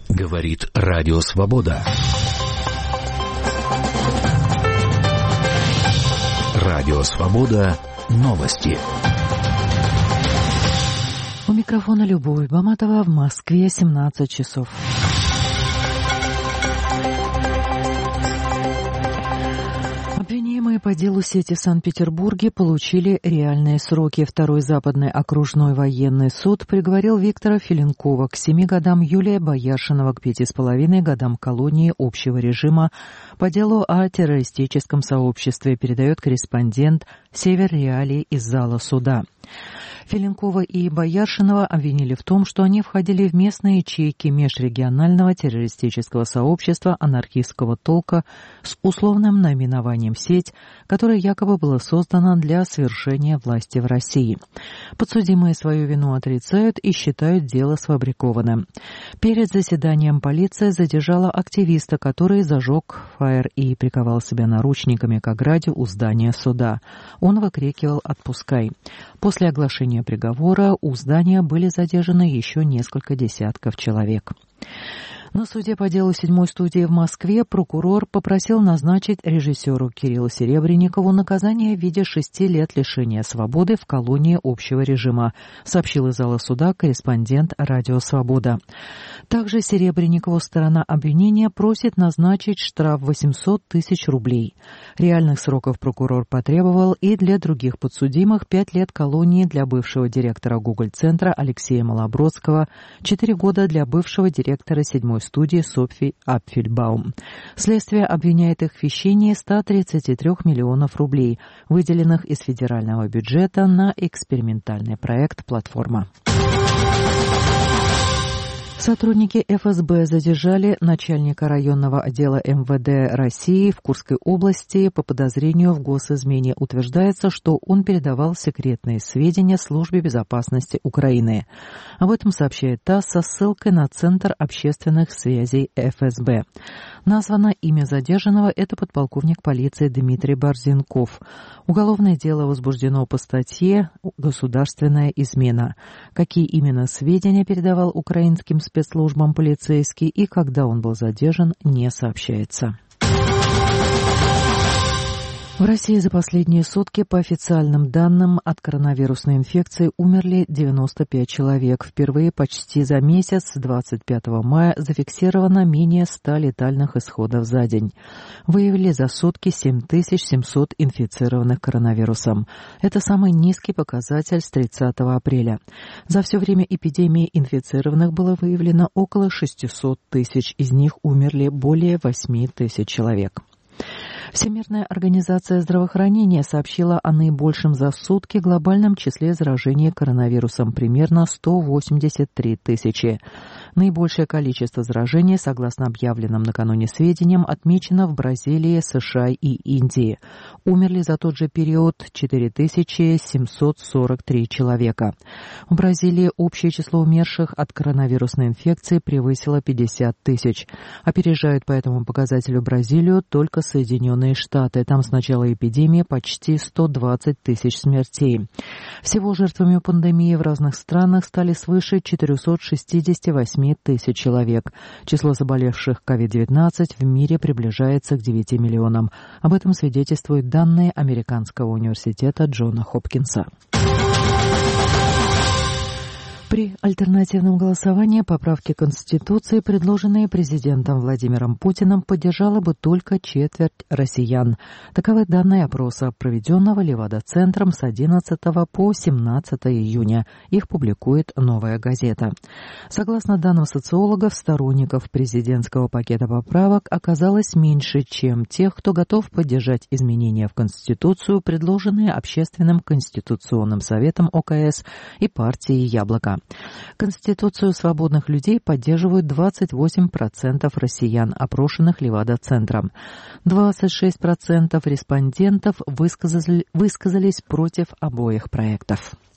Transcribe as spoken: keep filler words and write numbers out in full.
Говорит Радио Свобода. Радио Свобода. Новости. У микрофона Любовь Баматова. В Москве семнадцать часов. Обвиняемые по делу сети в Санкт-Петербурге получили реальные сроки. Второй западный окружной военный суд приговорил Виктора Филенкова к семи годам, Юлия Бояршинова к пяти с половиной годам колонии общего режима по делу о террористическом сообществе, передает корреспондент «Север Реалии» из зала суда. Филенкова и Бояршинова обвинили в том, что они входили в местные ячейки межрегионального террористического сообщества анархистского толка с условным наименованием «Сеть», которое якобы было создано для свержения власти в России. Подсудимые свою вину отрицают и считают дело сфабрикованным. Перед заседанием полиция задержала активиста, который зажег фаер и приковал себя наручниками к ограде у здания суда. Он выкрикивал «Отпускай!». После оглашения приговора у здания были задержаны еще несколько десятков человек. На суде по делу седьмой студии в Москве прокурор попросил назначить режиссеру Кириллу Серебренникову наказание в виде шести лет лишения свободы в колонии общего режима, сообщил из зала суда корреспондент «Радио Свобода». Также Серебренникову сторона обвинения просит назначить штраф восемьсот тысяч рублей. Реальных сроков прокурор потребовал и для других подсудимых: пять лет колонии для бывшего директора Google-центра Алексея Малобродского, четыре года для бывшего директора седьмой студии Софьи Апфельбаум. Следствие обвиняет их в хищении ста тридцати трёх миллионов рублей, выделенных из федерального бюджета на экспериментальный проект «Платформа». Сотрудники эф эс бэ задержали начальника районного отдела эм вэ дэ России в Курской области по подозрению в госизмене. Утверждается, что он передавал секретные сведения Службе безопасности Украины. Об этом сообщает ТАСС со ссылкой на Центр общественных связей эф эс бэ. Названо имя задержанного — это подполковник полиции Дмитрий Борзенков. Уголовное дело возбуждено по статье «Государственная измена». Какие именно сведения передавал украинским спецслужбам полицейский и когда он был задержан, не сообщается. В России за последние сутки, по официальным данным, от коронавирусной инфекции умерли девяносто пять человек. Впервые почти за месяц, с двадцать пятого мая, зафиксировано менее ста летальных исходов за день. Выявили за сутки семь тысяч семьсот инфицированных коронавирусом. Это самый низкий показатель с тридцатого апреля. За все время эпидемии инфицированных было выявлено около шестисот тысяч. Из них умерли более восьми тысяч человек. Всемирная организация здравоохранения сообщила о наибольшем за сутки глобальном числе заражений коронавирусом — примерно сто восемьдесят три тысячи. Наибольшее количество заражений, согласно объявленным накануне сведениям, отмечено в Бразилии, США и Индии. Умерли за тот же период четыре тысячи семьсот сорок три человека. В Бразилии общее число умерших от коронавирусной инфекции превысило пятьдесят тысяч. Опережают по этому показателю Бразилию только Соединенные Штаты. Там с начала эпидемии почти сто двадцать тысяч смертей. Всего жертвами пандемии в разных странах стали свыше четырехсот шестидесяти восьми тысяч человек. Число заболевших ковид девятнадцать в мире приближается к девяти миллионам. Об этом свидетельствуют данные Американского университета Джона Хопкинса. При альтернативном голосовании поправки Конституции, предложенные президентом Владимиром Путиным, поддержала бы только четверть россиян. Таковы данные опроса, проведенного Левада-центром с одиннадцатого по семнадцатое июня. Их публикует «Новая газета». Согласно данным социологов, сторонников президентского пакета поправок оказалось меньше, чем тех, кто готов поддержать изменения в Конституцию, предложенные Общественным конституционным советом о ка эс и партией «Яблоко». Конституцию свободных людей поддерживают двадцать восемь процентов россиян, опрошенных Левада-центром. двадцать шесть процентов респондентов высказали, высказались против обоих проектов.